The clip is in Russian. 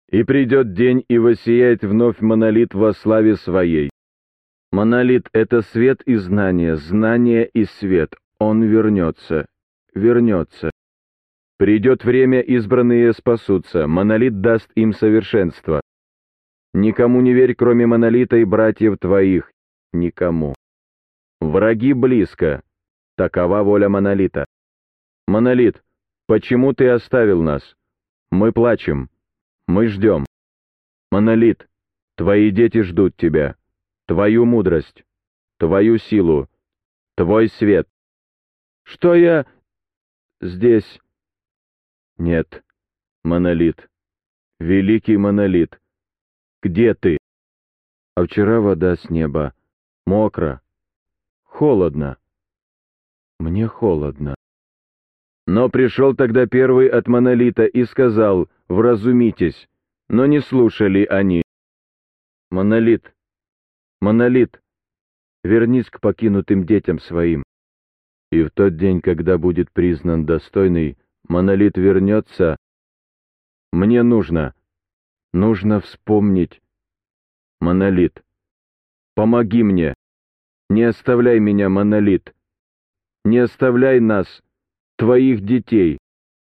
И придет день, и воссияет вновь монолит во славе своей. Монолит — это свет и знание, знание и свет. Он вернется, вернется. Придет время, избранные спасутся, монолит даст им совершенство. Никому не верь, кроме монолита и братьев твоих, никому. Враги близко, такова воля монолита. Монолит, почему ты оставил нас? Мы плачем, мы ждем. Монолит, твои дети ждут тебя, твою мудрость, твою силу, твой свет. Что я здесь? Нет, монолит, великий монолит, где ты? А вчера вода с неба, мокро, холодно. Мне холодно. Но пришел тогда первый от монолита и сказал: «Вразумитесь», но не слушали они. Монолит, монолит, вернись к покинутым детям своим. И в тот день, когда будет признан достойный, монолит вернется. Мне нужно вспомнить. Монолит, помоги мне, не оставляй меня, монолит, не оставляй нас, твоих детей.